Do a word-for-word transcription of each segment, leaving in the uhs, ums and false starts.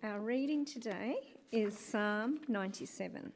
Our reading today is Psalm ninety-seven.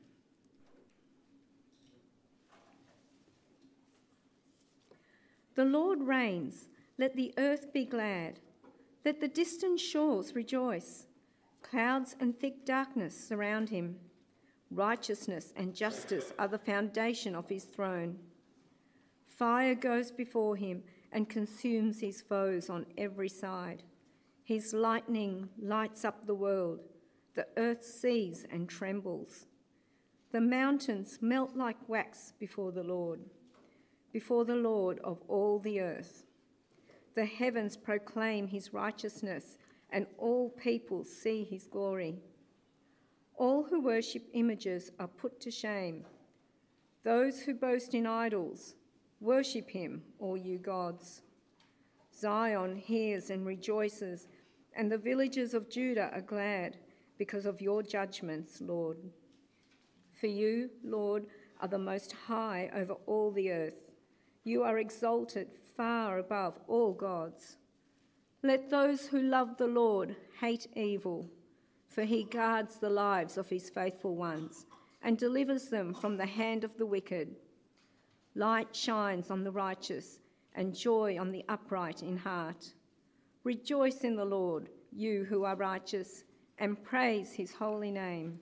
The Lord reigns, let the earth be glad, let the distant shores rejoice. Clouds and thick darkness surround him. Righteousness and justice are the foundation of his throne. Fire goes before him and consumes his foes on every side. His lightning lights up the world. The earth sees and trembles. The mountains melt like wax before the Lord, before the Lord of all the earth. The heavens proclaim his righteousness, and all peoples see his glory. All who worship images are put to shame. Those who boast in idols, worship him, all you gods. Zion hears and rejoices, and the villages of Judah are glad because of your judgments, Lord. For you, Lord, are the most high over all the earth. You are exalted far above all gods. Let those who love the Lord hate evil, for he guards the lives of his faithful ones and delivers them from the hand of the wicked. Light shines on the righteous and joy on the upright in heart. Rejoice in the Lord, you who are righteous, and praise his holy name.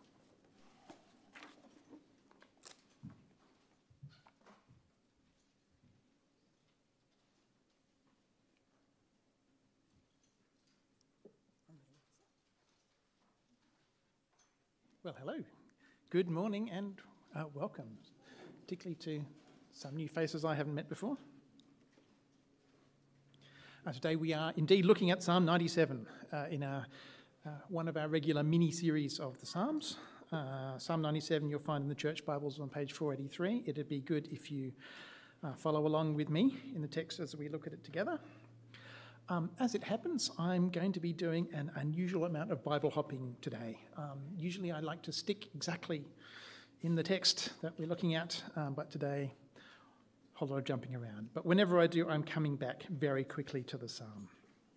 Well, hello. Good morning and uh, welcome, particularly to some new faces I haven't met before. Uh, today we are indeed looking at Psalm ninety-seven uh, in our, uh, one of our regular mini-series of the Psalms. Uh, Psalm ninety-seven you'll find in the Church Bibles on page four eighty-three. It'd be good if you uh, follow along with me in the text as we look at it together. Um, as it happens, I'm going to be doing an unusual amount of Bible hopping today. Um, usually I like to stick exactly in the text that we're looking at, um, but today, a whole lot of jumping around. But whenever I do, I'm coming back very quickly to the psalm.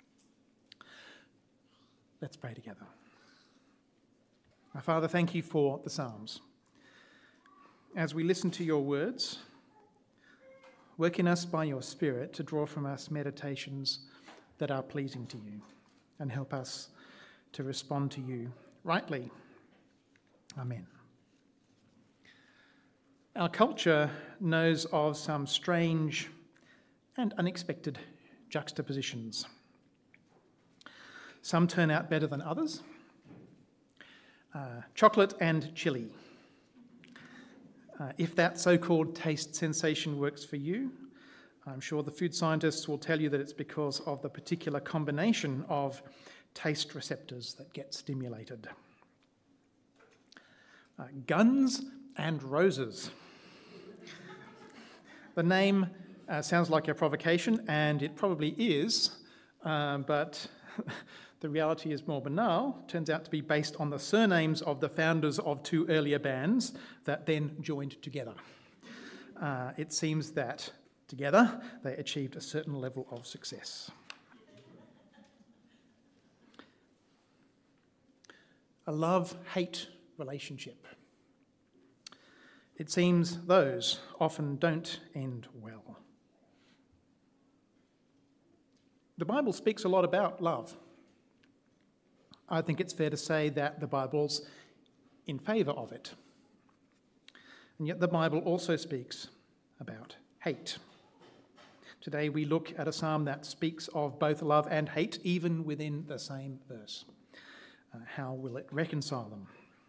Let's pray together. Our Father, thank you for the Psalms. As we listen to your words, work in us by your Spirit to draw from us meditations that are pleasing to you, and help us to respond to you rightly. Amen. Our culture knows of some strange and unexpected juxtapositions. Some turn out better than others. Uh, chocolate and chili. Uh, if that so-called taste sensation works for you, I'm sure the food scientists will tell you that it's because of the particular combination of taste receptors that get stimulated. Uh, Guns and Roses. The name uh, sounds like a provocation, and it probably is, uh, but the reality is more banal. It turns out to be based on the surnames of the founders of two earlier bands that then joined together. Uh, it seems that together, they achieved a certain level of success. A love-hate relationship. It seems those often don't end well. The Bible speaks a lot about love. I think it's fair to say that the Bible's in favour of it. And yet the Bible also speaks about hate. Today we look at a psalm that speaks of both love and hate, even within the same verse. Uh, how will it reconcile them?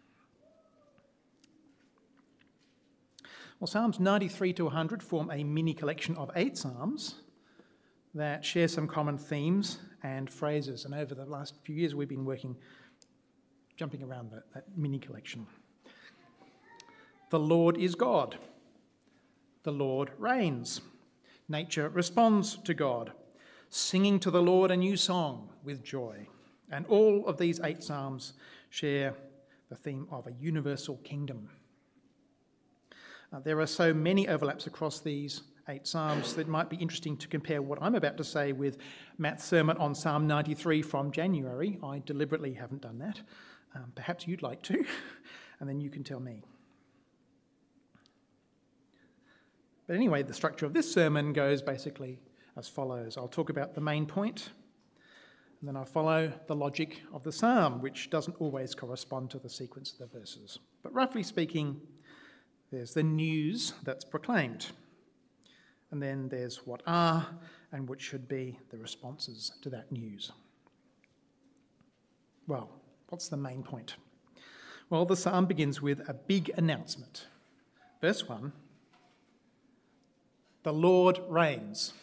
Well, Psalms ninety-three to one hundred form a mini collection of eight psalms that share some common themes and phrases. And over the last few years we've been working, jumping around that, that mini collection. The Lord is God. The Lord reigns. Nature responds to God, singing to the Lord a new song with joy. And all of these eight psalms share the theme of a universal kingdom. Uh, there are so many overlaps across these eight Psalms, it might be interesting to compare what I'm about to say with Matt's sermon on Psalm ninety-three from January. I deliberately haven't done that. Um, perhaps you'd like to, and then you can tell me. But anyway, the structure of this sermon goes basically as follows. I'll talk about the main point, and then I'll follow the logic of the psalm, which doesn't always correspond to the sequence of the verses. But roughly speaking, there's the news that's proclaimed. And then there's what are and what should be the responses to that news. Well, what's the main point? Well, the psalm begins with a big announcement. Verse one, the Lord reigns.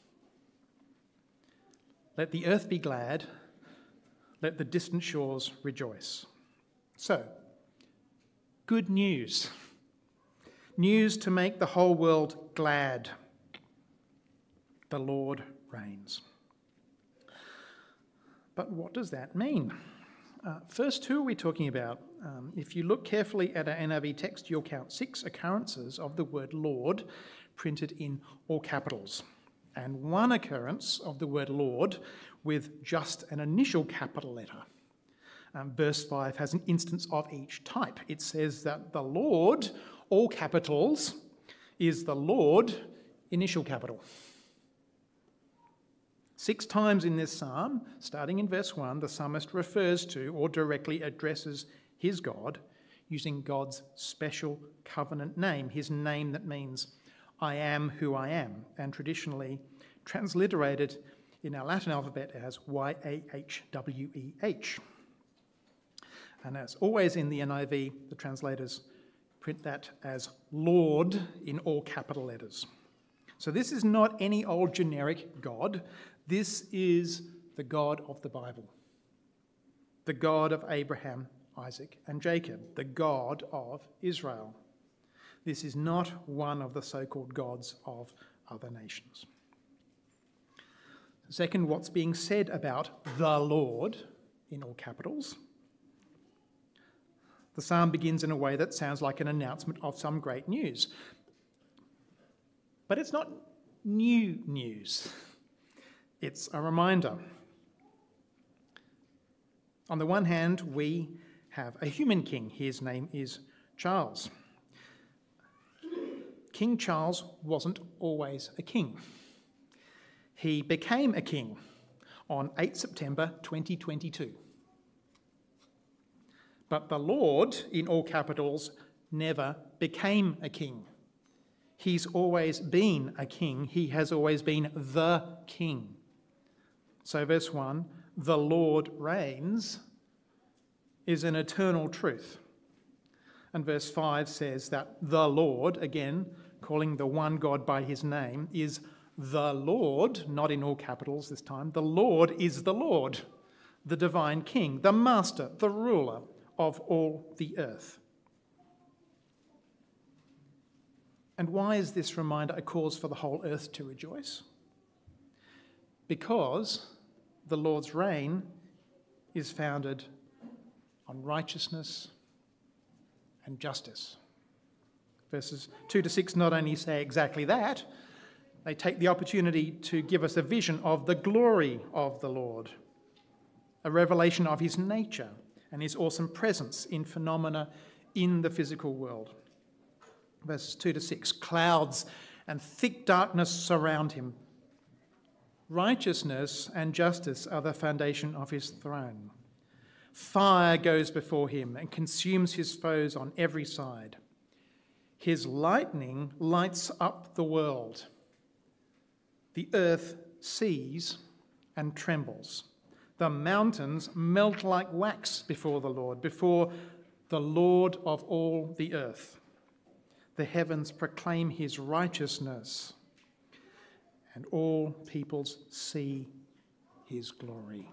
Let the earth be glad, let the distant shores rejoice. So, good news. News to make the whole world glad. The Lord reigns. But what does that mean? Uh, first, who are we talking about? Um, if you look carefully at our N I V text, you'll count six occurrences of the word Lord printed in all capitals, and one occurrence of the word Lord with just an initial capital letter. Um, verse five has an instance of each type. It says that the Lord, all capitals, is the Lord, initial capital. Six times in this psalm, starting in verse one, the psalmist refers to or directly addresses his God using God's special covenant name, his name that means I am who I am, and traditionally transliterated in our Latin alphabet as Y A H W E H. And as always in the N I V, the translators print that as Lord in all capital letters. So this is not any old generic God. This is the God of the Bible, the God of Abraham, Isaac, and Jacob, the God of Israel. This is not one of the so-called gods of other nations. Second, what's being said about the Lord in all capitals? The psalm begins in a way that sounds like an announcement of some great news. But it's not new news. It's a reminder. On the one hand, we have a human king. His name is Charles. King Charles wasn't always a king. He became a king on the eighth of September twenty twenty-two. But the Lord, in all capitals, never became a king. He's always been a king. He has always been the king. So verse one, the Lord reigns, is an eternal truth. And verse five says that the Lord, again, calling the one God by his name, is the Lord, not in all capitals this time. The Lord is the Lord, the divine king, the master, the ruler of all the earth. And why is this reminder a cause for the whole earth to rejoice? Because the Lord's reign is founded on righteousness and justice. Verses two to six not only say exactly that, they take the opportunity to give us a vision of the glory of the Lord, a revelation of his nature and his awesome presence in phenomena in the physical world. Verses two to six, clouds and thick darkness surround him. Righteousness and justice are the foundation of his throne. Fire goes before him and consumes his foes on every side. His lightning lights up the world. The earth sees and trembles. The mountains melt like wax before the Lord, before the Lord of all the earth. The heavens proclaim his righteousness, and all peoples see his glory.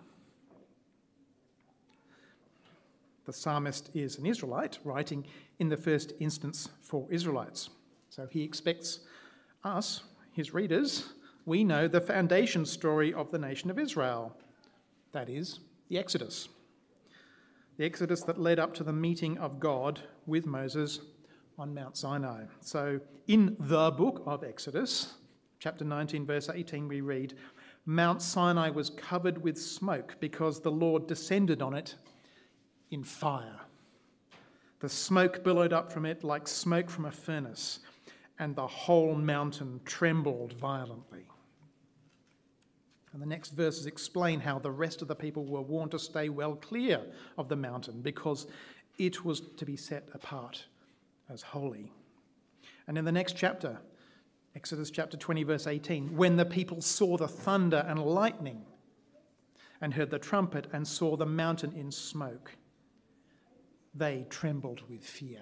The psalmist is an Israelite, writing in the first instance for Israelites. So he expects us, his readers, we know the foundation story of the nation of Israel. That is, the Exodus. The Exodus that led up to the meeting of God with Moses on Mount Sinai. So in the book of Exodus, chapter nineteen, verse eighteen, we read, Mount Sinai was covered with smoke because the Lord descended on it in fire. The smoke billowed up from it like smoke from a furnace, and the whole mountain trembled violently. And the next verses explain how the rest of the people were warned to stay well clear of the mountain because it was to be set apart as holy. And in the next chapter, Exodus chapter twenty, verse eighteen, when the people saw the thunder and lightning and heard the trumpet and saw the mountain in smoke, they trembled with fear.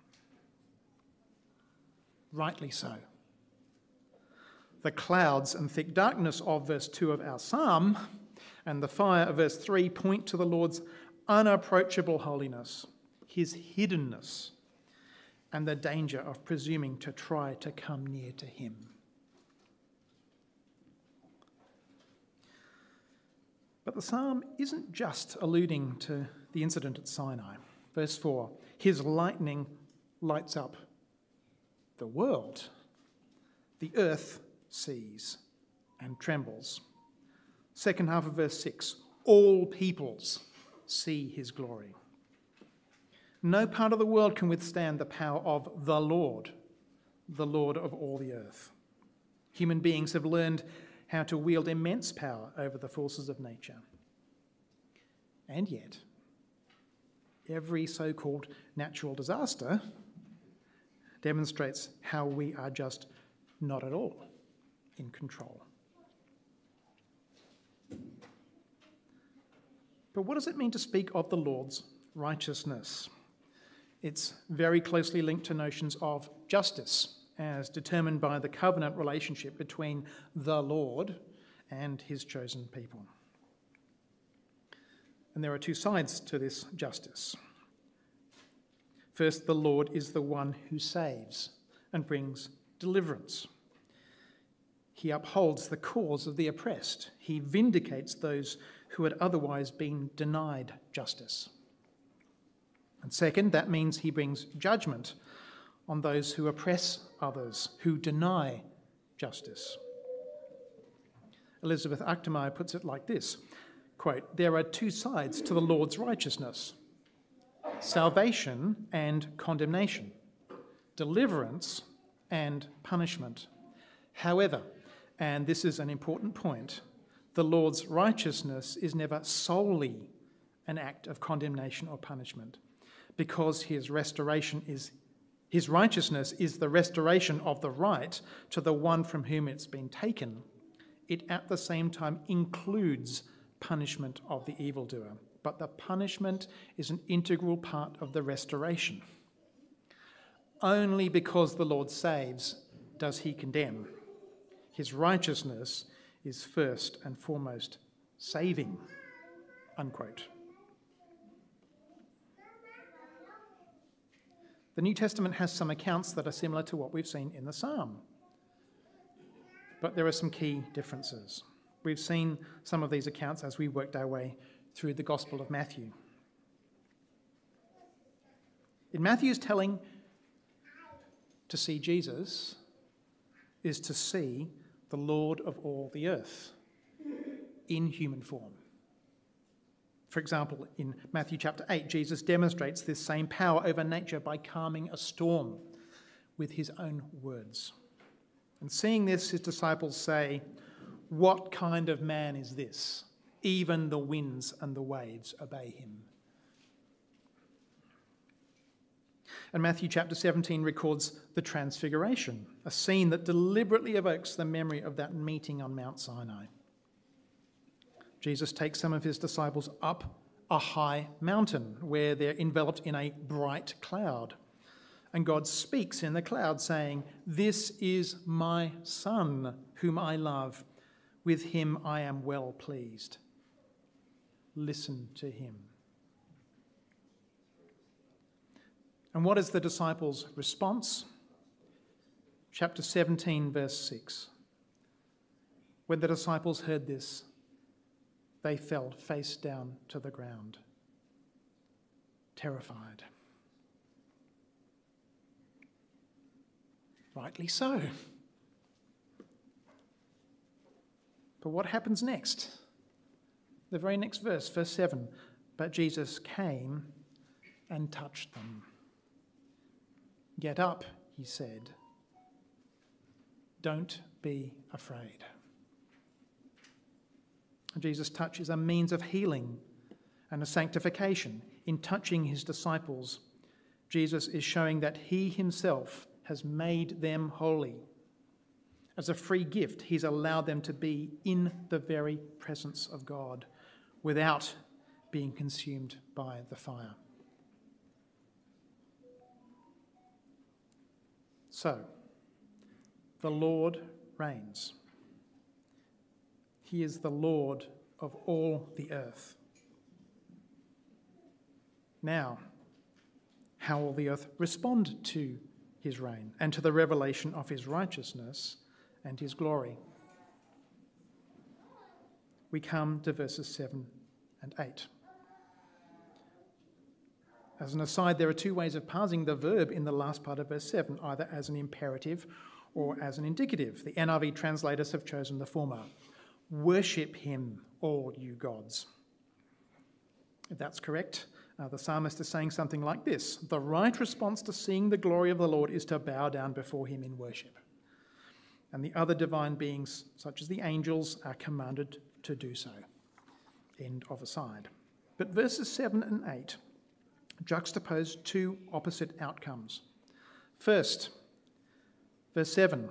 Rightly so. The clouds and thick darkness of verse two of our psalm and the fire of verse three point to the Lord's unapproachable holiness, his hiddenness, and the danger of presuming to try to come near to him. But the psalm isn't just alluding to the incident at Sinai. Verse four, his lightning lights up the world. The earth sees and trembles. Second half of verse six, all peoples see his glory. No part of the world can withstand the power of the Lord, the Lord of all the earth. Human beings have learned how to wield immense power over the forces of nature. And yet, every so-called natural disaster demonstrates how we are just not at all in control. But what does it mean to speak of the Lord's righteousness? It's very closely linked to notions of justice, as determined by the covenant relationship between the Lord and his chosen people. And there are two sides to this justice. First, the Lord is the one who saves and brings deliverance. He upholds the cause of the oppressed. He vindicates those who had otherwise been denied justice. And second, that means he brings judgment on those who oppress others, who deny justice. Elizabeth Achtermeyer puts it like this, quote, there are two sides to the Lord's righteousness, salvation and condemnation, deliverance and punishment. However, and this is an important point, the Lord's righteousness is never solely an act of condemnation or punishment, because his restoration is, his righteousness is the restoration of the right to the one from whom it's been taken. It at the same time includes punishment of the evildoer, but the punishment is an integral part of the restoration. Only because the Lord saves does he condemn. His righteousness is first and foremost saving, unquote. The New Testament has some accounts that are similar to what we've seen in the Psalm, but there are some key differences. We've seen some of these accounts as we worked our way through the Gospel of Matthew. In Matthew's telling, to see Jesus is to see the Lord of all the earth in human form. For example, in Matthew chapter eight, Jesus demonstrates this same power over nature by calming a storm with his own words. And seeing this, his disciples say, "What kind of man is this? Even the winds and the waves obey him." And Matthew chapter seventeen records the Transfiguration, a scene that deliberately evokes the memory of that meeting on Mount Sinai. Jesus takes some of his disciples up a high mountain where they're enveloped in a bright cloud. And God speaks in the cloud saying, "This is my Son, whom I love. With him I am well pleased. Listen to him." And what is the disciples' response? Chapter seventeen, verse six. When the disciples heard this, they fell face down to the ground, terrified. Rightly so. But what happens next? The very next verse, verse seven. But Jesus came and touched them. Get up, he said. Don't be afraid. Jesus' touch is a means of healing and a sanctification. In touching his disciples, Jesus is showing that he himself has made them holy. As a free gift, he's allowed them to be in the very presence of God without being consumed by the fire. So, the Lord reigns. He is the Lord of all the earth. Now, how will the earth respond to his reign and to the revelation of his righteousness and his glory? We come to verses seven and eight. As an aside, there are two ways of parsing the verb in the last part of verse seven, either as an imperative or as an indicative. The N I V translators have chosen the former. Worship him, all you gods. If that's correct, uh, the psalmist is saying something like this: the right response to seeing the glory of the Lord is to bow down before him in worship. And the other divine beings, such as the angels, are commanded to do so. End of aside. But verses seven and eight juxtapose two opposite outcomes. First, verse seven.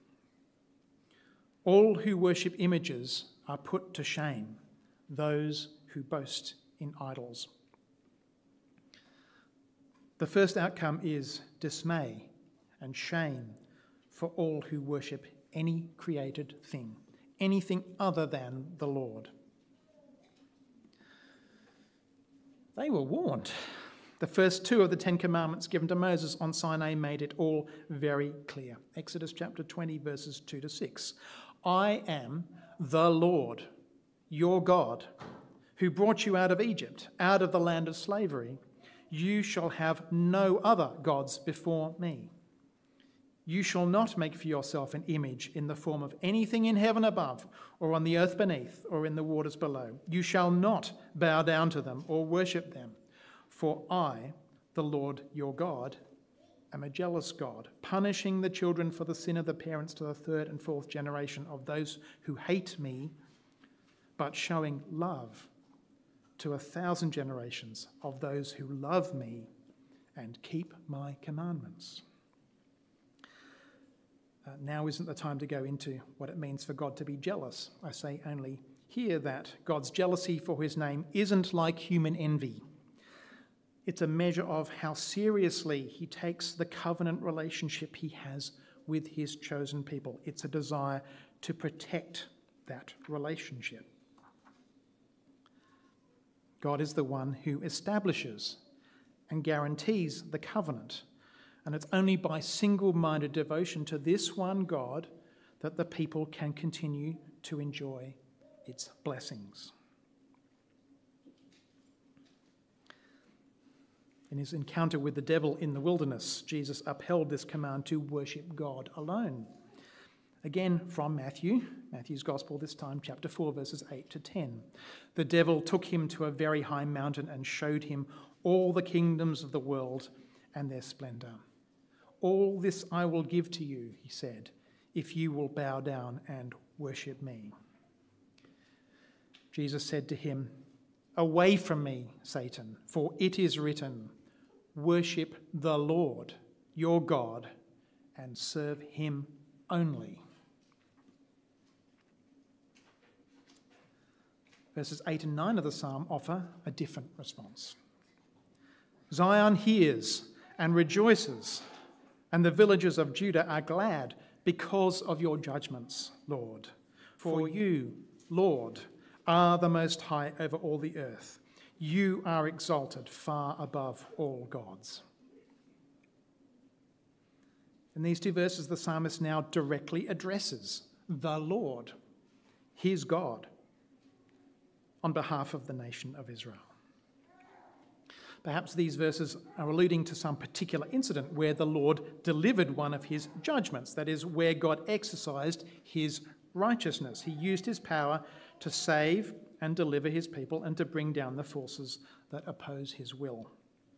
All who worship images are put to shame, those who boast in idols. The first outcome is dismay and shame for all who worship any created thing, anything other than the Lord. They were warned. The first two of the Ten Commandments given to Moses on Sinai made it all very clear. Exodus chapter twenty, verses two to six. I am the Lord, your God, who brought you out of Egypt, out of the land of slavery. You shall have no other gods before me. You shall not make for yourself an image in the form of anything in heaven above, or on the earth beneath, or in the waters below. You shall not bow down to them or worship them. For I, the Lord your God, am a jealous God, punishing the children for the sin of the parents to the third and fourth generation of those who hate me, but showing love to a thousand generations of those who love me and keep my commandments. Uh, now isn't the time to go into what it means for God to be jealous. I say only here that God's jealousy for his name isn't like human envy. It's a measure of how seriously he takes the covenant relationship he has with his chosen people. It's a desire to protect that relationship. God is the one who establishes and guarantees the covenant. And it's only by single-minded devotion to this one God that the people can continue to enjoy its blessings. In his encounter with the devil in the wilderness, Jesus upheld this command to worship God alone. Again, from Matthew, Matthew's Gospel this time, chapter four, verses eight to ten. The devil took him to a very high mountain and showed him all the kingdoms of the world and their splendour. All this I will give to you, he said, if you will bow down and worship me. Jesus said to him, away from me, Satan, for it is written, worship the Lord, your God, and serve him only. Verses eight and nine of the psalm offer a different response. Zion hears and rejoices, and the villages of Judah are glad because of your judgments, Lord. For you, Lord, are the Most High over all the earth. You are exalted far above all gods. In these two verses, the psalmist now directly addresses the Lord, his God, on behalf of the nation of Israel. Perhaps these verses are alluding to some particular incident where the Lord delivered one of his judgments, that is, where God exercised his righteousness. He used his power to save and deliver his people and to bring down the forces that oppose his will.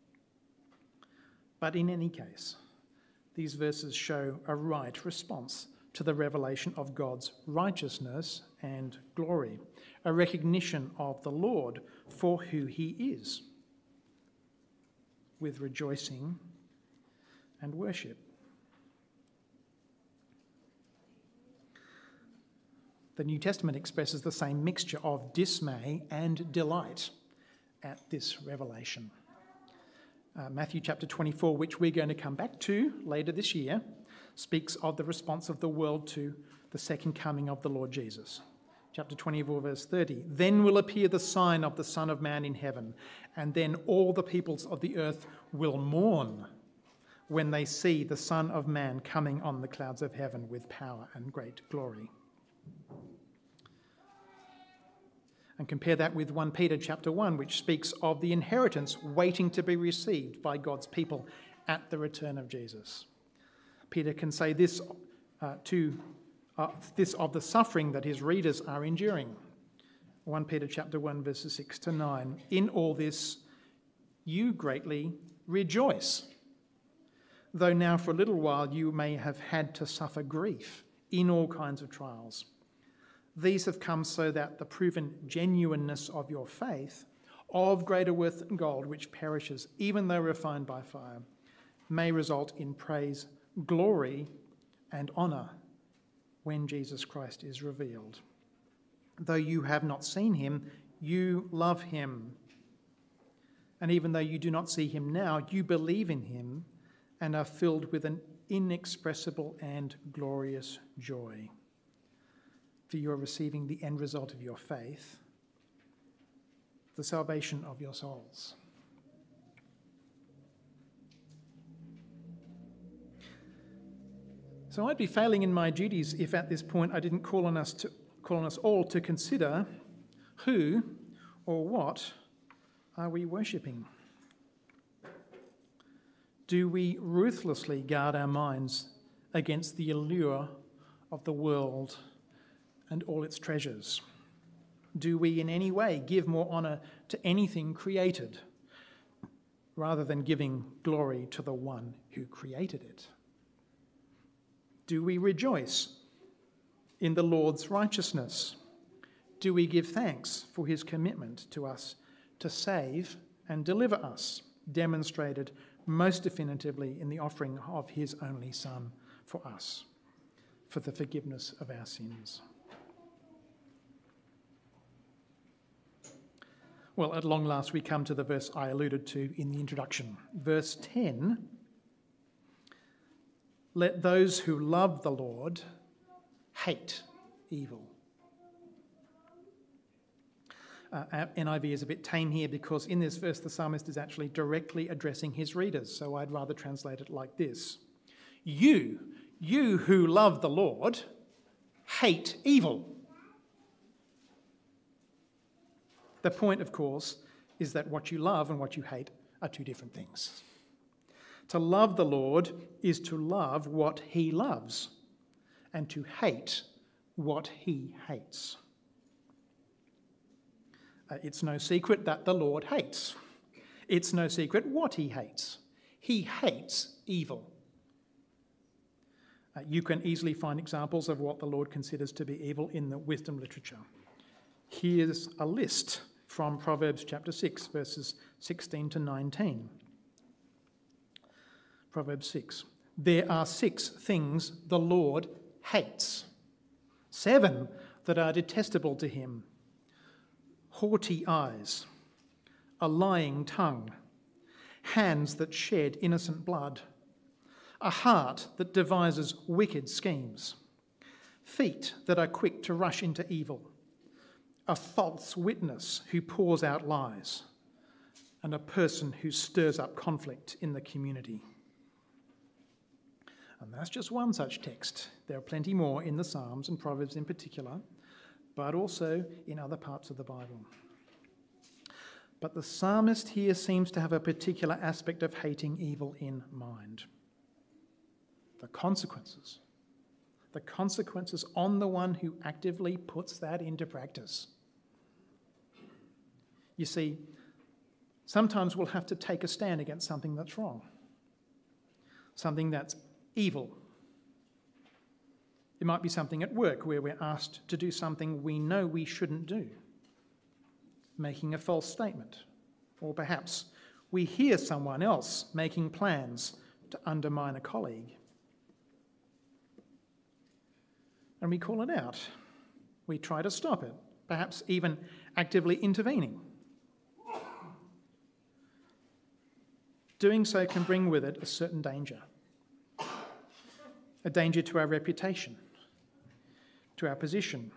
But in any case, these verses show a right response to the revelation of God's righteousness and glory, a recognition of the Lord for who he is, with rejoicing and worship. The New Testament expresses the same mixture of dismay and delight at this revelation. Uh, Matthew chapter twenty-four, which we're going to come back to later this year, speaks of the response of the world to the second coming of the Lord Jesus. Chapter twenty-four, verse thirty, "Then will appear the sign of the Son of Man in heaven, and then all the peoples of the earth will mourn when they see the Son of Man coming on the clouds of heaven with power and great glory." And compare that with First Peter chapter one, which speaks of the inheritance waiting to be received by God's people at the return of Jesus. Peter can say this uh, to uh, this of the suffering that his readers are enduring. First Peter chapter one, verses six to nine. "In all this you greatly rejoice, though now for a little while you may have had to suffer grief in all kinds of trials. These have come so that the proven genuineness of your faith, of greater worth than gold, which perishes even though refined by fire, may result in praise, glory, and honour when Jesus Christ is revealed. Though you have not seen him, you love him. And even though you do not see him now, you believe in him and are filled with an inexpressible and glorious joy. For you are receiving the end result of your faith, the salvation of your souls." So I'd be failing in my duties if at this point I didn't call on us to call on us all to consider who or what are we worshipping? Do we ruthlessly guard our minds against the allure of the world and all its treasures? Do we in any way give more honour to anything created rather than giving glory to the one who created it? Do we rejoice in the Lord's righteousness? Do we give thanks for his commitment to us to save and deliver us, demonstrated most definitively in the offering of his only Son for us, for the forgiveness of our sins? Well, at long last we come to the verse I alluded to in the introduction. Verse ten, "Let those who love the Lord hate evil." Uh, our N I V is a bit tame here because in this verse the psalmist is actually directly addressing his readers, so I'd rather translate it like this. You, you who love the Lord, hate evil. The point, of course, is that what you love and what you hate are two different things. To love the Lord is to love what he loves, and to hate what he hates. Uh, it's no secret that the Lord hates. It's no secret what he hates. He hates evil. Uh, you can easily find examples of what the Lord considers to be evil in the wisdom literature. Here's a list from Proverbs chapter six, verses sixteen to nineteen. Proverbs six. "There are six things the Lord hates, seven that are detestable to him: haughty eyes, a lying tongue, hands that shed innocent blood, a heart that devises wicked schemes, feet that are quick to rush into evil, a false witness who pours out lies, and a person who stirs up conflict in the community." And that's just one such text. There are plenty more in the Psalms and Proverbs in particular, but also in other parts of the Bible. But the psalmist here seems to have a particular aspect of hating evil in mind. The consequences, the consequences on the one who actively puts that into practice. You see, sometimes we'll have to take a stand against something that's wrong, something that's evil. It might be something at work where we're asked to do something we know we shouldn't do, making a false statement, or perhaps we hear someone else making plans to undermine a colleague. And we call it out. We try to stop it, perhaps even actively intervening. Doing so can bring with it a certain danger. A danger to our reputation, to our position.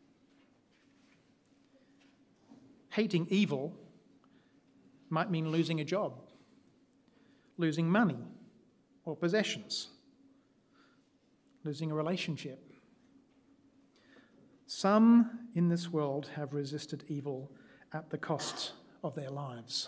Hating evil might mean losing a job, losing money or possessions, losing a relationship. Some in this world have resisted evil at the cost of their lives.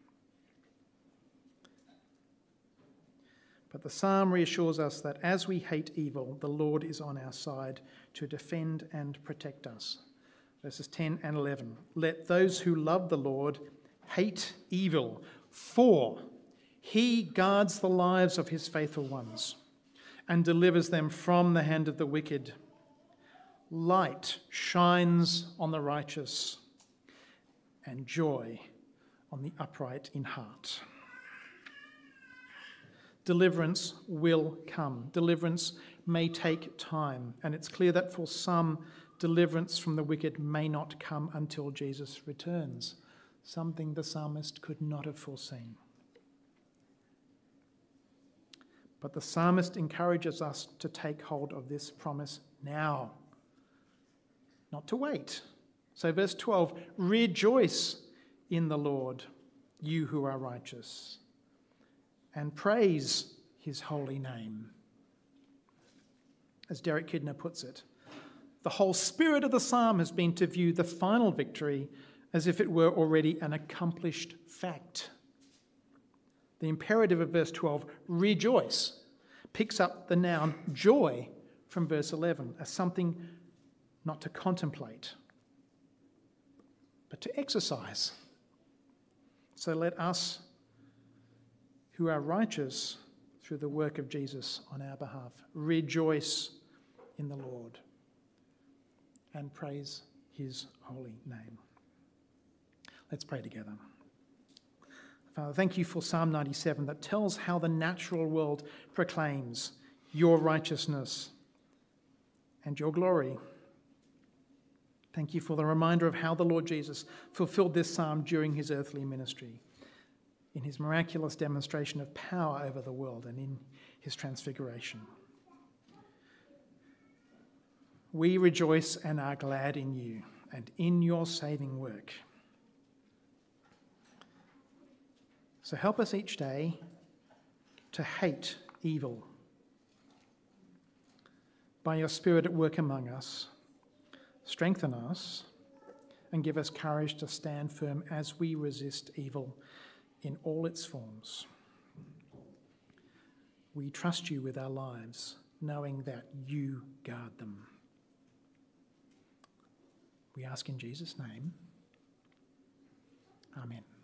But the psalm reassures us that as we hate evil, the Lord is on our side to defend and protect us. Verses ten and eleven. Let those who love the Lord hate evil, for he guards the lives of his faithful ones and delivers them from the hand of the wicked. Light shines on the righteous and joy on the upright in heart. Deliverance will come. Deliverance may take time, and it's clear that for some, deliverance from the wicked may not come until Jesus returns, something the psalmist could not have foreseen. But the psalmist encourages us to take hold of this promise now, not to wait. So verse twelve, rejoice in the Lord, you who are righteous, and praise his holy name. As Derek Kidner puts it, the whole spirit of the psalm has been to view the final victory as if it were already an accomplished fact. The imperative of verse twelve, rejoice, picks up the noun joy from verse eleven as something not to contemplate, but to exercise. So let us, who are righteous through the work of Jesus on our behalf, rejoice in the Lord and praise his holy name. Let's pray together. Father, thank you for Psalm ninety-seven that tells how the natural world proclaims your righteousness and your glory. Thank you for the reminder of how the Lord Jesus fulfilled this psalm during his earthly ministry, in his miraculous demonstration of power over the world and in his transfiguration. We rejoice and are glad in you and in your saving work. So help us each day to hate evil. By your Spirit at work among us, strengthen us and give us courage to stand firm as we resist evil in all its forms. We trust you with our lives, knowing that you guard them. We ask in Jesus' name. Amen.